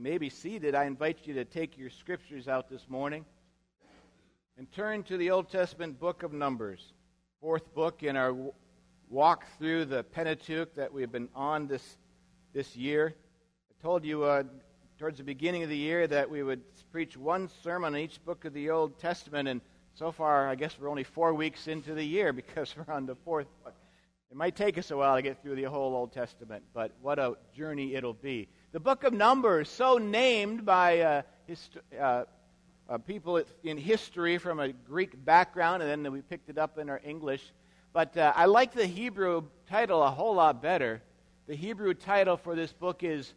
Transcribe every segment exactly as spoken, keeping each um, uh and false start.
may be seated, I invite you to take your scriptures out this morning and turn to the Old Testament book of Numbers, fourth book in our walk through the Pentateuch that we've been on this this year. I told you uh, towards the beginning of the year that we would preach one sermon on each book of the Old Testament, and so far I guess we're only four weeks into the year because we're on the fourth book. It might take us a while to get through the whole Old Testament, but what a journey it'll be. The book of Numbers, so named by uh, hist- uh, uh, people in history from a Greek background, and then we picked it up in our English. But uh, I like the Hebrew title a whole lot better. The Hebrew title for this book is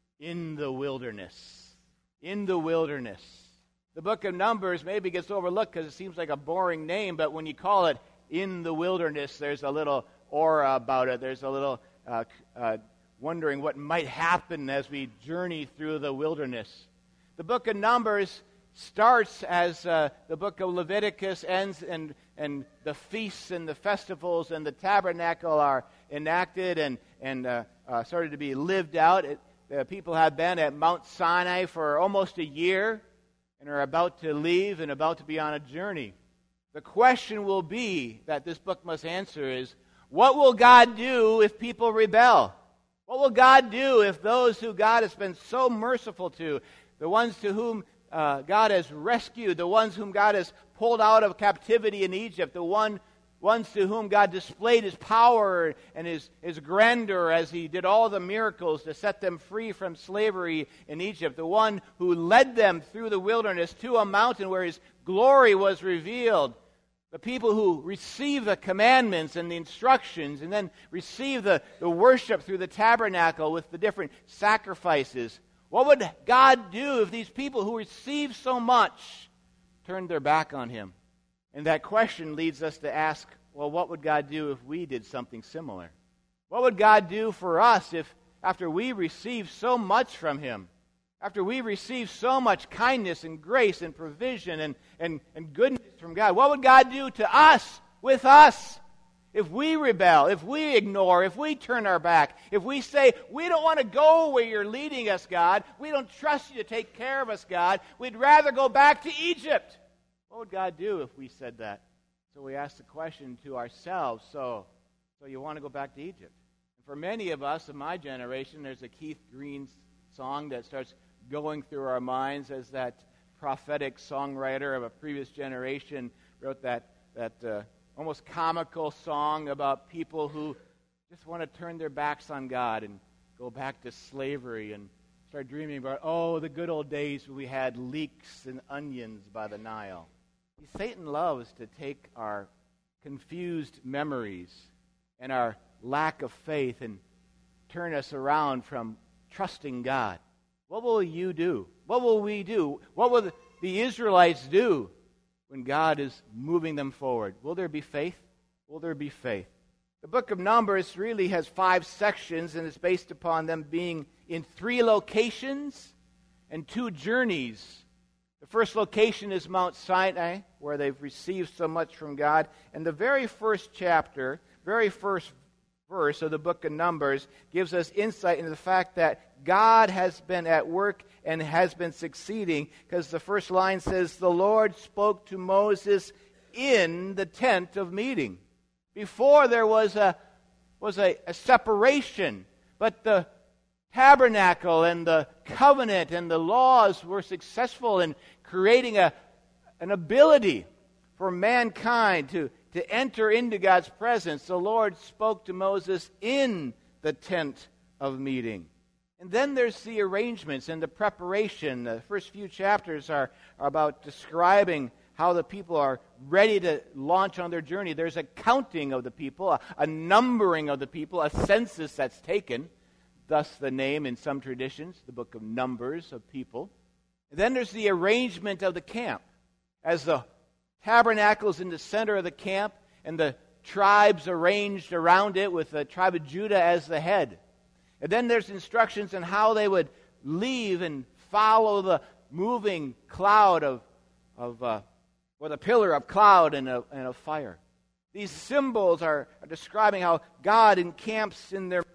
In the Wilderness. In the Wilderness. The book of Numbers maybe gets overlooked because it seems like a boring name, but when you call it In the Wilderness, there's a little aura about it. There's a little uh, uh, wondering what might happen as we journey through the wilderness. The book of Numbers starts as uh, the book of Leviticus ends, and, and the feasts and the festivals and the tabernacle are enacted and, and uh, uh, started to be lived out. It, the people have been at Mount Sinai for almost a year and are about to leave and about to be on a journey. The question will be that this book must answer is, what will God do if people rebel? What will God do if those who God has been so merciful to, the ones to whom uh, God has rescued, the ones whom God has pulled out of captivity in Egypt, the one, ones to whom God displayed His power and His, His grandeur as He did all the miracles to set them free from slavery in Egypt, the one who led them through the wilderness to a mountain where His glory was revealed, the people who receive the commandments and the instructions and then receive the, the worship through the tabernacle with the different sacrifices. What would God do if these people who receive so much turned their back on Him? And that question leads us to ask, well, what would God do if we did something similar? What would God do for us if, after we receive so much from Him, after we receive so much kindness and grace and provision and, and, and goodness from God, what would God do to us, with us, if we rebel, if we ignore, if we turn our back, if we say, we don't want to go where you're leading us, God, we don't trust you to take care of us, God, we'd rather go back to Egypt. What would God do if we said that? So we ask the question to ourselves, so, so you want to go back to Egypt? And for many of us in my generation, there's a Keith Green song that starts going through our minds as that prophetic songwriter of a previous generation wrote that that uh, almost comical song about people who just want to turn their backs on God and go back to slavery and start dreaming about, oh, the good old days when we had leeks and onions by the Nile. Satan loves to take our confused memories and our lack of faith and turn us around from trusting God. What will you do? What will we do? What will the Israelites do when God is moving them forward? Will there be faith? Will there be faith? The book of Numbers really has five sections, and it's based upon them being in three locations and two journeys. The first location is Mount Sinai, where they've received so much from God. And the very first chapter, very first verse of the book of Numbers gives us insight into the fact that God has been at work and has been succeeding, because the first line says, the Lord spoke to Moses in the tent of meeting. Before there was a was a, a separation, but the tabernacle and the covenant and the laws were successful in creating a an ability for mankind to to enter into God's presence. The Lord spoke to Moses in the tent of meeting. And then there's the arrangements and the preparation. The first few chapters are, are about describing how the people are ready to launch on their journey. There's a counting of the people, a, a numbering of the people, a census that's taken, thus the name in some traditions, the book of Numbers of people. And then there's the arrangement of the camp. As the tabernacle is in the center of the camp, and the tribes arranged around it with the tribe of Judah as the head. And then there's instructions on how they would leave and follow the moving cloud of, of uh, or the pillar of cloud and of, and of fire. These symbols are, are describing how God encamps in their midst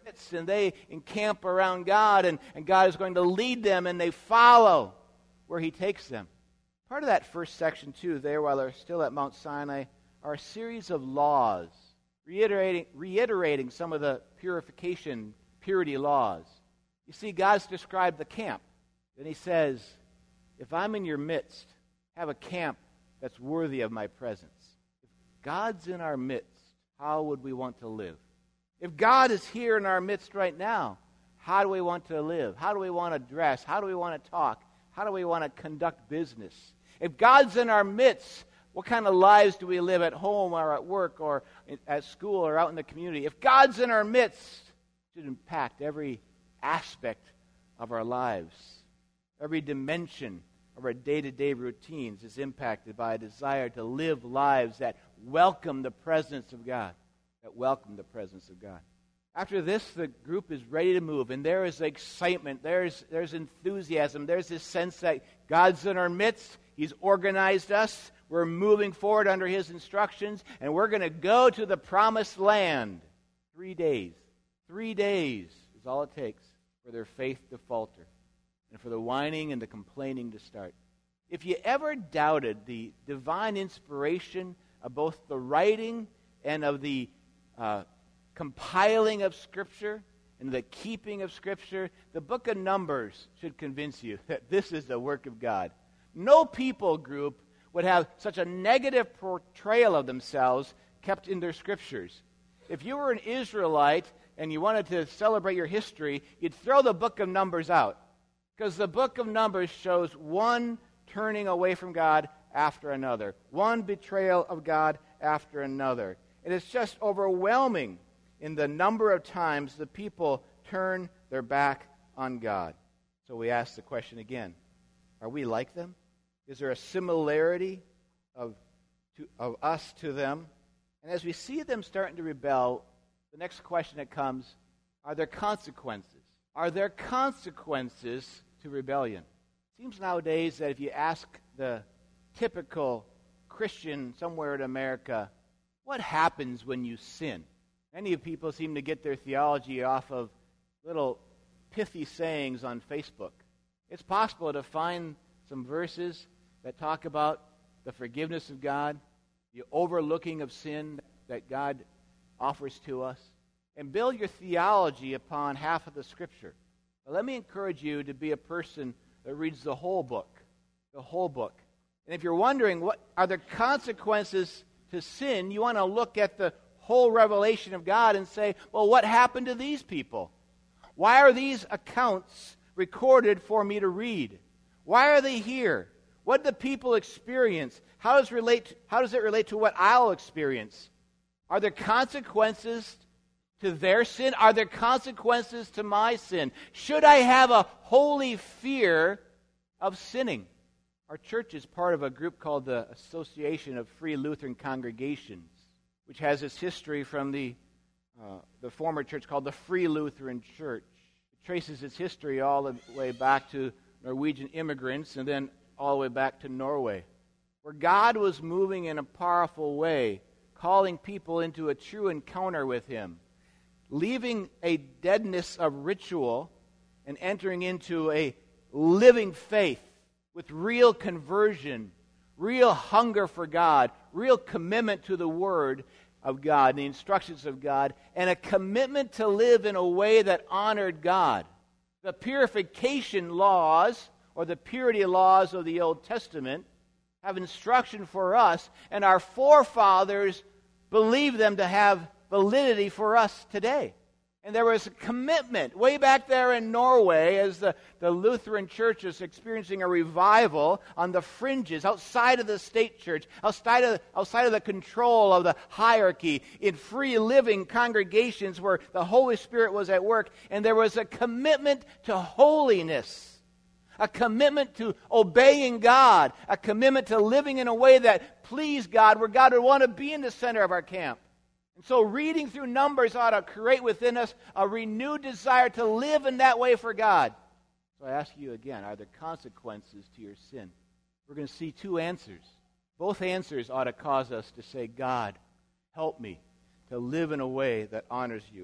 and they encamp around God, and, and God is going to lead them, and they follow where he takes them. Part of that first section, too, there while they're still at Mount Sinai, are a series of laws, reiterating, reiterating some of the purification, purity laws. You see, God's described the camp. Then he says, if I'm in your midst, have a camp that's worthy of my presence. If God's in our midst, how would we want to live? If God is here in our midst right now, how do we want to live? How do we want to dress? How do we want to talk? How do we want to conduct business? If God's in our midst, what kind of lives do we live at home or at work or at school or out in the community? If God's in our midst, it should impact every aspect of our lives. Every dimension of our day-to-day routines is impacted by a desire to live lives that welcome the presence of God. That welcome the presence of God. After this, the group is ready to move, and there is excitement, there's, there's enthusiasm, there's this sense that God's in our midst, he's organized us, we're moving forward under his instructions, and we're going to go to the promised land. Three days. Three days is all it takes for their faith to falter and for the whining and the complaining to start. If you ever doubted the divine inspiration of both the writing and of the uh, compiling of Scripture and the keeping of Scripture, the book of Numbers should convince you that this is the work of God. No people group would have such a negative portrayal of themselves kept in their Scriptures. If you were an Israelite and you wanted to celebrate your history, you'd throw the book of Numbers out, because the book of Numbers shows one turning away from God after another, one betrayal of God after another. And it's just overwhelming in the number of times the people turn their back on God. So we ask the question again, are we like them? Is there a similarity of, to, of us to them? And as we see them starting to rebel, the next question that comes, are there consequences? Are there consequences to rebellion? It seems nowadays that if you ask the typical Christian somewhere in America, what happens when you sin? Many people seem to get their theology off of little pithy sayings on Facebook. It's possible to find some verses that talk about the forgiveness of God, the overlooking of sin that God offers to us, and build your theology upon half of the Scripture. But let me encourage you to be a person that reads the whole book, the whole book. And if you're wondering, what are the consequences to sin, you want to look at the whole revelation of God and say, well, what happened to these people? Why are these accounts recorded for me to read? Why are they here? What did the people experience? How does, relate, how does it relate to what I'll experience? Are there consequences to their sin? Are there consequences to my sin? Should I have a holy fear of sinning? Our church is part of a group called the Association of Free Lutheran Congregations, which has its history from the, uh, the former church called the Free Lutheran Church. It traces its history all the way back to Norwegian immigrants and then all the way back to Norway, where God was moving in a powerful way, calling people into a true encounter with him, leaving a deadness of ritual and entering into a living faith with real conversion, real hunger for God, real commitment to the Word of God, the instructions of God, and a commitment to live in a way that honored God. The purification laws, or the purity laws of the Old Testament, have instruction for us, and our forefathers believed them to have validity for us today. And there was a commitment way back there in Norway as the, the Lutheran church is experiencing a revival on the fringes, outside of the state church, outside of, outside of the control of the hierarchy, in free living congregations where the Holy Spirit was at work. And there was a commitment to holiness, a commitment to obeying God, a commitment to living in a way that pleased God, where God would want to be in the center of our camp. And so reading through Numbers ought to create within us a renewed desire to live in that way for God. So I ask you again, are there consequences to your sin? We're going to see two answers. Both answers ought to cause us to say, God, help me to live in a way that honors you.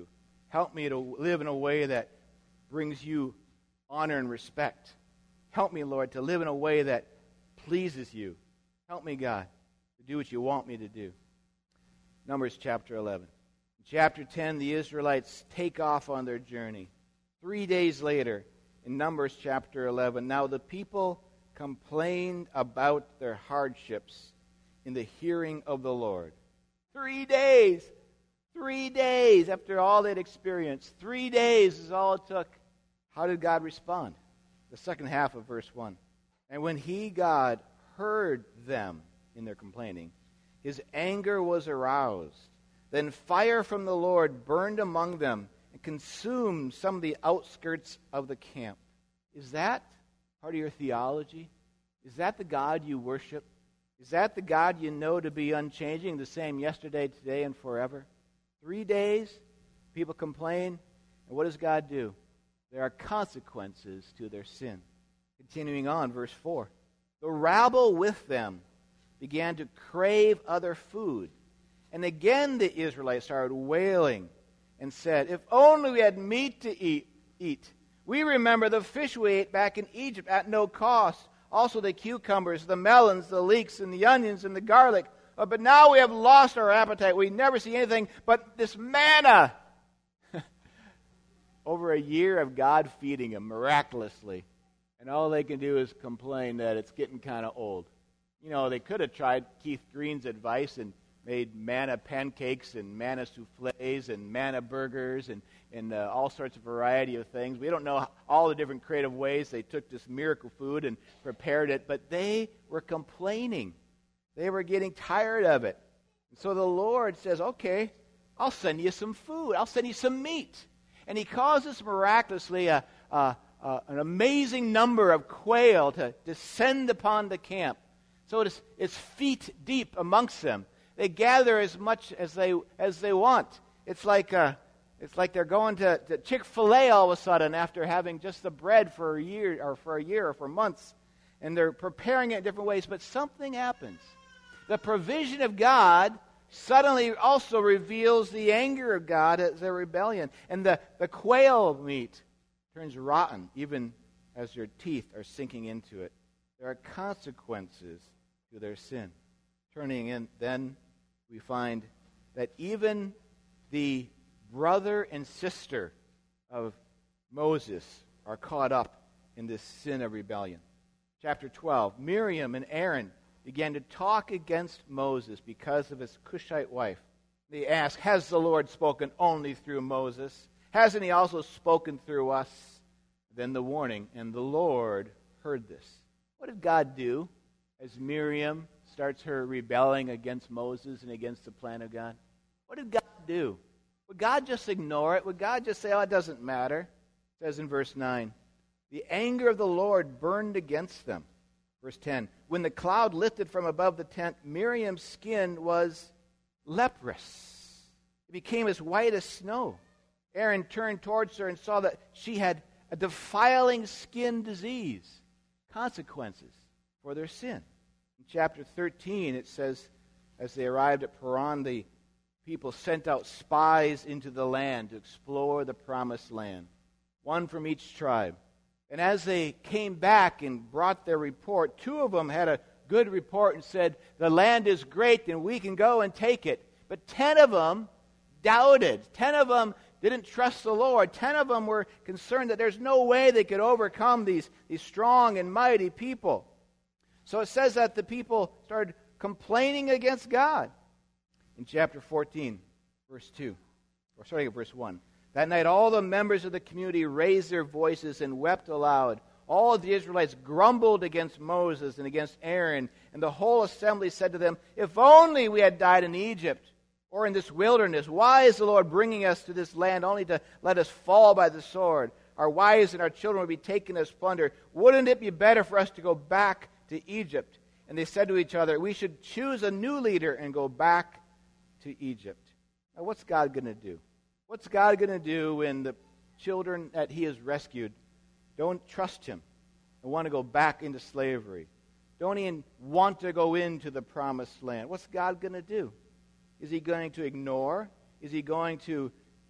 Help me to live in a way that brings you honor and respect. Help me, Lord, to live in a way that pleases you. Help me, God, to do what you want me to do. Numbers chapter eleven. In chapter ten, the Israelites take off on their journey. Three days later, in Numbers chapter eleven, now the people complained about their hardships in the hearing of the Lord. Three days! Three days after all they'd experienced. Three days is all it took. How did God respond? The second half of verse one. And when he, God, heard them in their complaining, his anger was aroused. Then fire from the Lord burned among them and consumed some of the outskirts of the camp. Is that part of your theology? Is that the God you worship? Is that the God you know to be unchanging, the same yesterday, today, and forever? Three days, people complain, and what does God do? There are consequences to their sin. Continuing on, verse four. The rabble with them began to crave other food. And again the Israelites started wailing and said, if only we had meat to eat. eat. We remember the fish we ate back in Egypt at no cost. Also the cucumbers, the melons, the leeks, and the onions, and the garlic. Uh, but now we have lost our appetite. We never see anything but this manna. Over a year of God feeding them miraculously. And all they can do is complain that it's getting kind of old. You know, they could have tried Keith Green's advice and made manna pancakes and manna souffles and manna burgers and, and uh, all sorts of variety of things. We don't know all the different creative ways they took this miracle food and prepared it, but they were complaining. They were getting tired of it. And so the Lord says, okay, I'll send you some food. I'll send you some meat. And he causes miraculously a, a, a, an amazing number of quail to descend upon the camp. So it's, it's feet deep amongst them. They gather as much as they as they want. It's like uh, it's like they're going to, to Chick-fil-A all of a sudden after having just the bread for a year or for a year or for months, and they're preparing it in different ways. But something happens. The provision of God suddenly also reveals the anger of God as a rebellion, and the, the quail meat turns rotten even as your teeth are sinking into it. There are consequences to their sin. Turning in, then we find that even the brother and sister of Moses are caught up in this sin of rebellion. Chapter twelve, Miriam and Aaron began to talk against Moses because of his Cushite wife. They asked, has the Lord spoken only through Moses? Hasn't he also spoken through us? Then the warning, and the Lord heard this. What did God do as Miriam starts her rebelling against Moses and against the plan of God? What did God do? Would God just ignore it? Would God just say, oh, it doesn't matter? It says in verse nine, the anger of the Lord burned against them. Verse ten, when the cloud lifted from above the tent, Miriam's skin was leprous. It became as white as snow. Aaron turned towards her and saw that she had a defiling skin disease. Consequences for their sin. In chapter thirteen, it says, as they arrived at Paran, the people sent out spies into the land to explore the promised land, one from each tribe. And as they came back and brought their report, two of them had a good report and said, the land is great and we can go and take it. But ten of them doubted. Ten of them didn't trust the Lord. Ten of them were concerned that there's no way they could overcome these, these strong and mighty people. So it says that the people started complaining against God. In chapter fourteen, verse two, or starting at verse one. That night all the members of the community raised their voices and wept aloud. All of the Israelites grumbled against Moses and against Aaron, and the whole assembly said to them, if only we had died in Egypt or in this wilderness. Why is the Lord bringing us to this land only to let us fall by the sword? Our wives and our children would be taken as plunder. Wouldn't it be better for us to go back to Egypt? And they said to each other, we should choose a new leader and go back to Egypt. Now what's God going to do? What's God going to do when the children that he has rescued don't trust him and want to go back into slavery? Don't even want to go into the promised land? What's God going to do? Is he going to ignore? Is he going to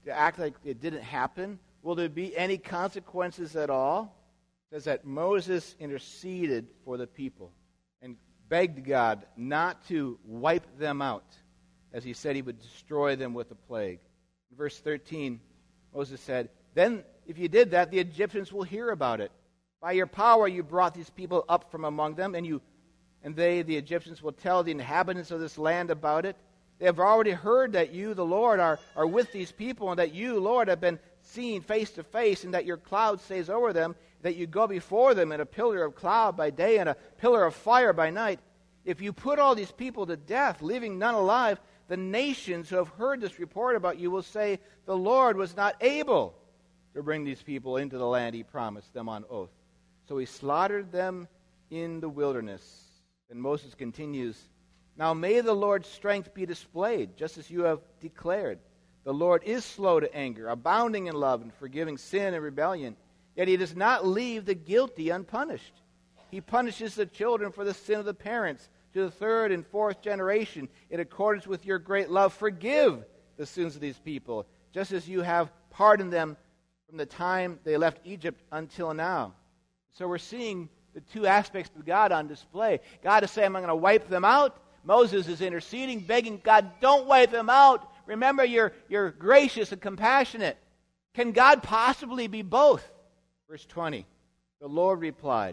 to act like it didn't happen? Will there be any consequences at all? It says that Moses interceded for the people and begged God not to wipe them out, as he said he would destroy them with a plague. In verse thirteen, Moses said, "Then if you did that, the Egyptians will hear about it. By your power you brought these people up from among them, and you and they, the Egyptians, will tell the inhabitants of this land about it. They have already heard that you, the Lord, are, are with these people, and that you, Lord, have been seen face to face, and that your cloud stays over them, that you go before them in a pillar of cloud by day and a pillar of fire by night. If you put all these people to death, leaving none alive, the nations who have heard this report about you will say, the Lord was not able to bring these people into the land he promised them on oath. So he slaughtered them in the wilderness." And Moses continues, "Now may the Lord's strength be displayed, just as you have declared. The Lord is slow to anger, abounding in love, and forgiving sin and rebellion. Yet he does not leave the guilty unpunished. He punishes the children for the sin of the parents, to the third and fourth generation. In accordance with your great love, forgive the sins of these people, just as you have pardoned them from the time they left Egypt until now." So we're seeing the two aspects of God on display. God is saying, I'm going to wipe them out. Moses is interceding, begging God, don't wipe them out. Remember, you're, you're gracious and compassionate. Can God possibly be both? Verse twenty, the Lord replied,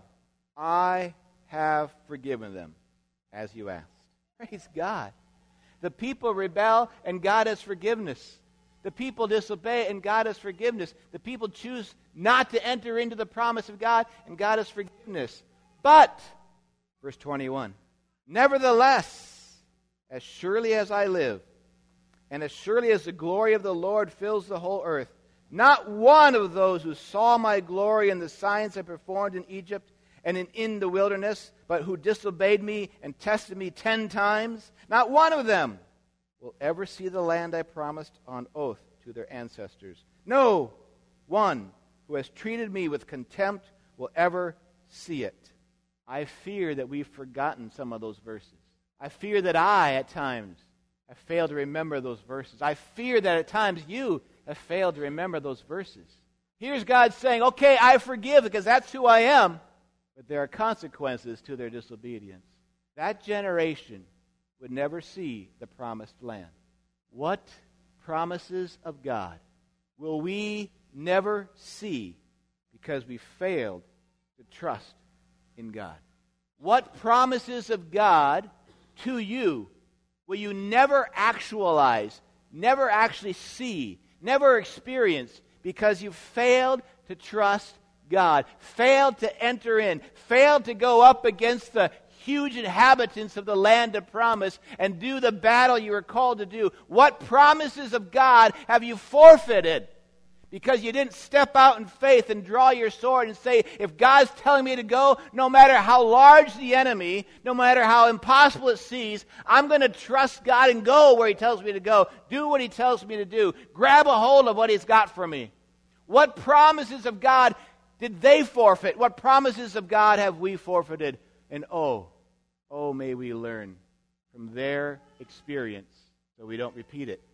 I have forgiven them, as you asked. Praise God. The people rebel, and God has forgiveness. The people disobey, and God has forgiveness. The people choose not to enter into the promise of God, and God has forgiveness. But, verse twenty-one, nevertheless, as surely as I live, and as surely as the glory of the Lord fills the whole earth, not one of those who saw my glory and the signs I performed in Egypt and in, in the wilderness, but who disobeyed me and tested me ten times, not one of them will ever see the land I promised on oath to their ancestors. No one who has treated me with contempt will ever see it. I fear that we've forgotten some of those verses. I fear that I, at times, have failed to remember those verses. I fear that at times you have failed to remember those verses. Here's God saying, okay, I forgive because that's who I am, but there are consequences to their disobedience. That generation would never see the promised land. What promises of God will we never see because we failed to trust in God? What promises of God to you will you never actualize, never actually see, never experience because you failed to trust God, failed to enter in, failed to go up against the huge inhabitants of the land of promise and do the battle you were called to do? What promises of God have you forfeited because you didn't step out in faith and draw your sword and say, if God's telling me to go, no matter how large the enemy, no matter how impossible it seems, I'm going to trust God and go where he tells me to go, do what he tells me to do, grab a hold of what he's got for me? What promises of God did they forfeit? What promises of God have we forfeited? And oh, oh, may we learn from their experience so we don't repeat it.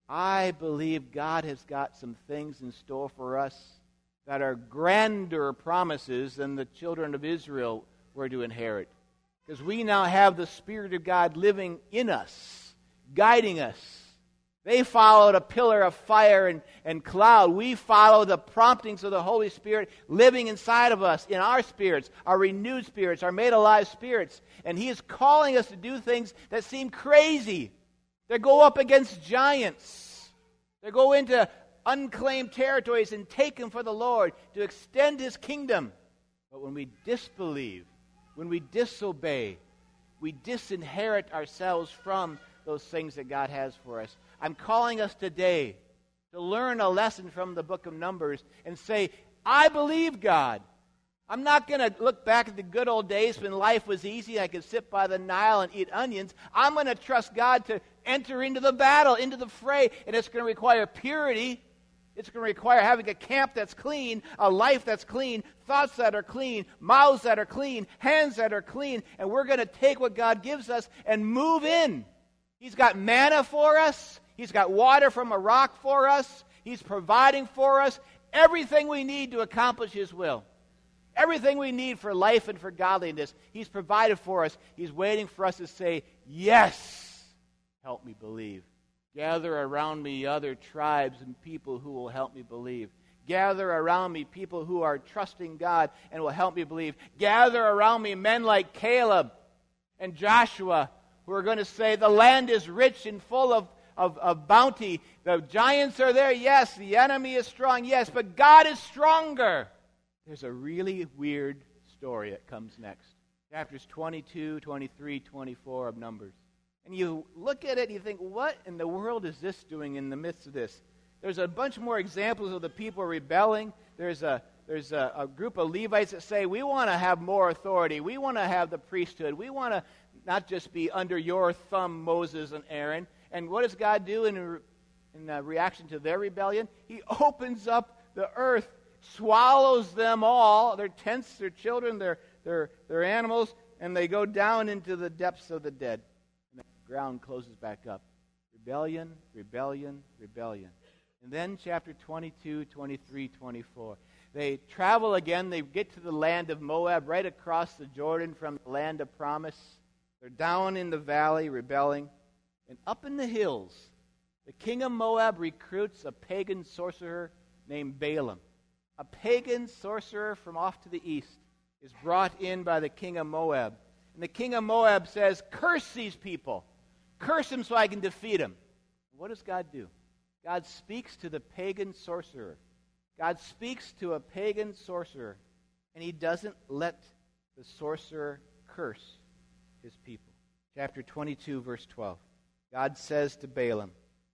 I believe God has got some things in store for us that are grander promises than the children of Israel were to inherit. Because we now have the Spirit of God living in us, guiding us. They followed a pillar of fire and, and cloud. We follow the promptings of the Holy Spirit living inside of us, in our spirits, our renewed spirits, our made alive spirits. And he is calling us to do things that seem crazy. They go up against giants. They go into unclaimed territories and take them for the Lord to extend his kingdom. But when we disbelieve, when we disobey, we disinherit ourselves from those things that God has for us. I'm calling us today to learn a lesson from the book of Numbers and say, I believe God. I'm not going to look back at the good old days when life was easy. I could sit by the Nile and eat onions. I'm going to trust God to enter into the battle, into the fray, and it's going to require purity. It's going to require having a camp that's clean, a life that's clean, thoughts that are clean, mouths that are clean, hands that are clean, and we're going to take what God gives us and move in. He's got manna for us. He's got water from a rock for us. He's providing for us everything we need to accomplish His will. Everything we need for life and for godliness, He's provided for us. He's waiting for us to say, yes, help me believe. Gather around me other tribes and people who will help me believe. Gather around me people who are trusting God and will help me believe. Gather around me men like Caleb and Joshua who are going to say, the land is rich and full of, of, of bounty. The giants are there, yes. The enemy is strong, yes. But God is stronger. There's a really weird story that comes next. Chapters twenty-two, twenty-three, twenty-four of Numbers. And you look at it and you think, what in the world is this doing in the midst of this? There's a bunch more examples of the people rebelling. There's a there's a, a group of Levites that say, we want to have more authority. We want to have the priesthood. We want to not just be under your thumb, Moses and Aaron. And what does God do in, in uh, reaction to their rebellion? He opens up the earth, swallows them all, their tents, their children, their, their, their animals, and they go down into the depths of the dead. And the ground closes back up. Rebellion, rebellion, rebellion. And then chapter twenty-two, twenty-three, twenty-four. They travel again. They get to the land of Moab, right across the Jordan from the land of promise. They're down in the valley rebelling. And up in the hills, the king of Moab recruits a pagan sorcerer named Balaam. A pagan sorcerer from off to the east is brought in by the king of Moab. And the king of Moab says, curse these people. Curse them so I can defeat them. What does God do? God speaks to the pagan sorcerer. God speaks to a pagan sorcerer, and He doesn't let the sorcerer curse his people. Chapter twenty-two, verse twelve. God says to Balaam,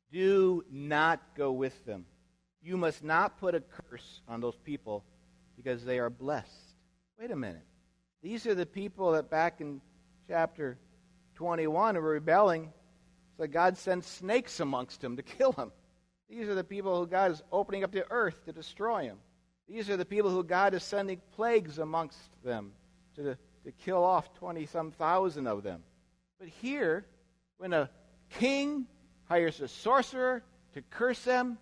do not go with them. You must not put a curse on those people because they are blessed. Wait a minute. These are the people that back in chapter twenty-one were rebelling, so God sends snakes amongst them to kill them. These are the people who God is opening up the earth to destroy them. These are the people who God is sending plagues amongst them to, to kill off twenty-some thousand of them. But here, when a king hires a sorcerer to curse them,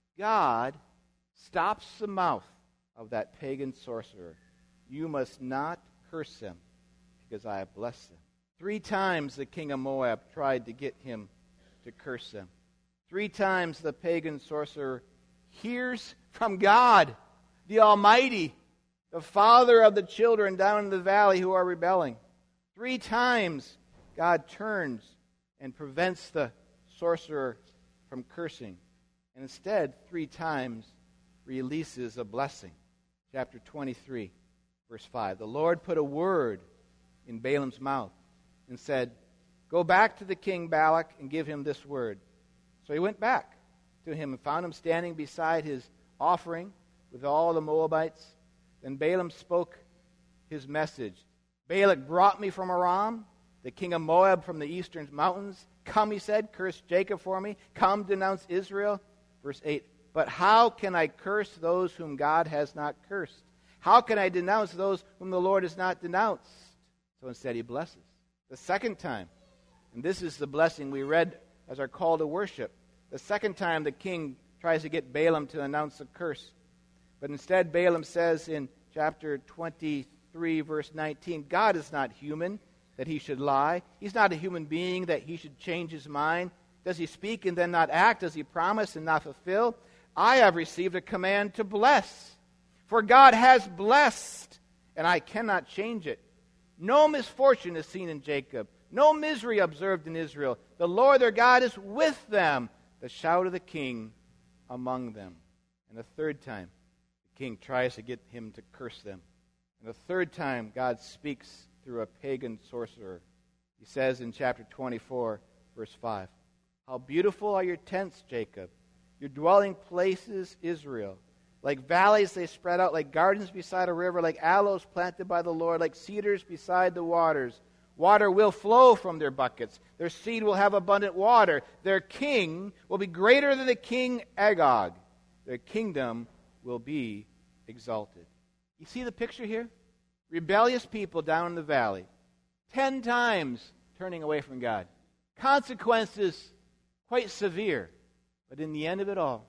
God stops the mouth of that pagan sorcerer. You must not curse them because I have blessed them. Three times the king of Moab tried to get him to curse them. Three times the pagan sorcerer hears from God, the Almighty, the Father of the children down in the valley who are rebelling. Three times God turns and prevents the sorcerer from cursing. And instead, three times releases a blessing. Chapter twenty-three, verse five. The Lord put a word in Balaam's mouth and said, go back to the king Balak and give him this word. So he went back to him and found him standing beside his offering with all the Moabites. Then Balaam spoke his message. Balak brought me from Aram, the king of Moab from the eastern mountains. Come, he said, curse Jacob for me. Come, denounce Israel. Verse eight. But how can I curse those whom God has not cursed? How can I denounce those whom the Lord has not denounced? So instead he blesses. The second time, and this is the blessing we read as our call to worship. The second time the king tries to get Balaam to announce a curse. But instead Balaam says in chapter twenty-three, verse nineteen, God is not human that he should lie. He's not a human being that he should change his mind. Does he speak and then not act? Does he promise and not fulfill? I have received a command to bless. For God has blessed, and I cannot change it. No misfortune is seen in Jacob. No misery observed in Israel. The Lord their God is with them. The shout of the king among them. And the third time, the king tries to get him to curse them. And the third time, God speaks through a pagan sorcerer. He says in chapter twenty-four, verse five, how beautiful are your tents, Jacob, your dwelling places, Israel. Like valleys they spread out, like gardens beside a river, like aloes planted by the Lord, like cedars beside the waters. Water will flow from their buckets. Their seed will have abundant water. Their king will be greater than the king Agag. Their kingdom will be exalted. You see the picture here? Rebellious people down in the valley. Ten times turning away from God. Consequences quite severe. But in the end of it all,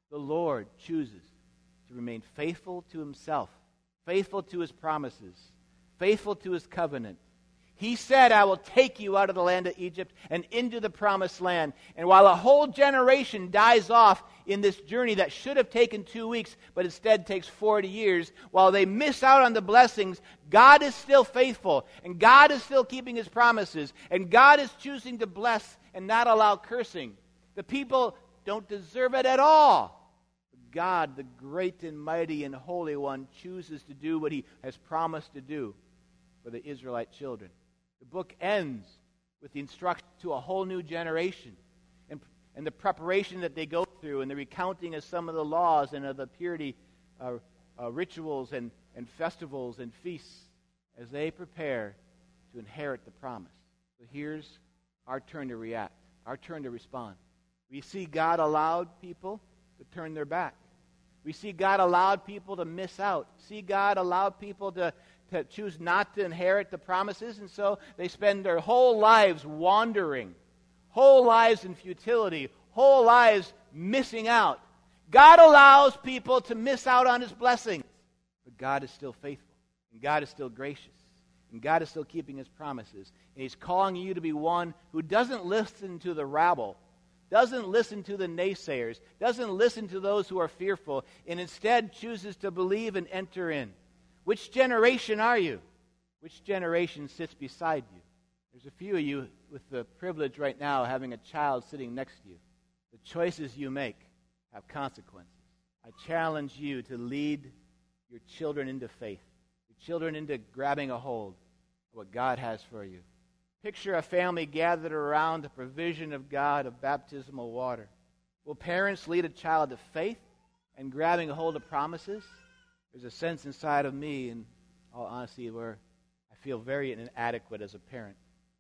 the Lord chooses to remain faithful to himself, faithful to his promises, faithful to his covenant. He said, I will take you out of the land of Egypt and into the promised land. And while a whole generation dies off in this journey that should have taken two weeks, but instead takes forty years, while they miss out on the blessings, God is still faithful, and God is still keeping his promises, and God is choosing to bless and not allow cursing. The people don't deserve it at all. God, the great and mighty and holy one, chooses to do what he has promised to do for the Israelite children. The book ends with the instruction to a whole new generation and, and the preparation that they go through and the recounting of some of the laws and of the purity uh, uh, rituals and, and festivals and feasts as they prepare to inherit the promise. So here's our turn to react, our turn to respond. We see God allowed people to turn their back. We see God allowed people to miss out. See God allowed people to to choose not to inherit the promises, and so they spend their whole lives wandering, whole lives in futility, whole lives missing out. God allows people to miss out on his blessings, but God is still faithful, and God is still gracious, and God is still keeping his promises, and he's calling you to be one who doesn't listen to the rabble, doesn't listen to the naysayers, doesn't listen to those who are fearful, and instead chooses to believe and enter in. Which generation are you? Which generation sits beside you? There's a few of you with the privilege right now of having a child sitting next to you. The choices you make have consequences. I challenge you to lead your children into faith, your children into grabbing a hold of what God has for you. Picture a family gathered around the provision of God of baptismal water. Will parents lead a child to faith and grabbing a hold of promises? There's a sense inside of me, in all honesty, where I feel very inadequate as a parent.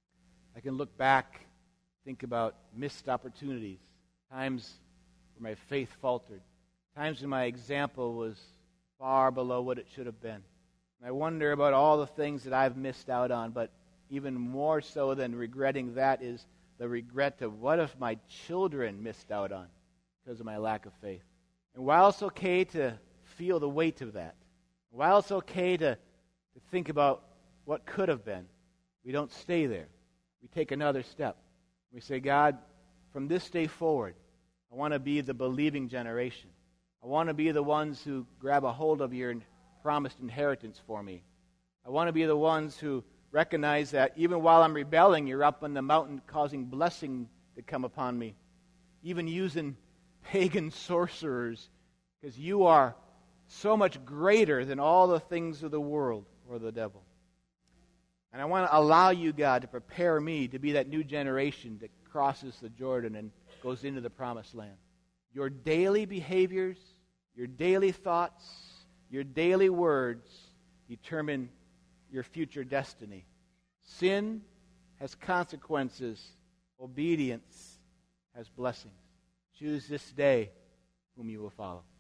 I can look back, think about missed opportunities, times where my faith faltered, times when my example was far below what it should have been. And I wonder about all the things that I've missed out on, but even more so than regretting that is the regret of what if my children missed out on because of my lack of faith. And while it's okay to feel the weight of that, while it's okay to, to think about what could have been, we don't stay there. We take another step. We say, God, from this day forward, I want to be the believing generation. I want to be the ones who grab a hold of your promised inheritance for me. I want to be the ones who recognize that even while I'm rebelling, you're up on the mountain causing blessing to come upon me, even using pagan sorcerers, because you are so much greater than all the things of the world or the devil. And I want to allow you, God, to prepare me to be that new generation that crosses the Jordan and goes into the promised land. Your daily behaviors, your daily thoughts, your daily words determine your future destiny. Sin has consequences. Obedience has blessings. Choose this day whom you will follow.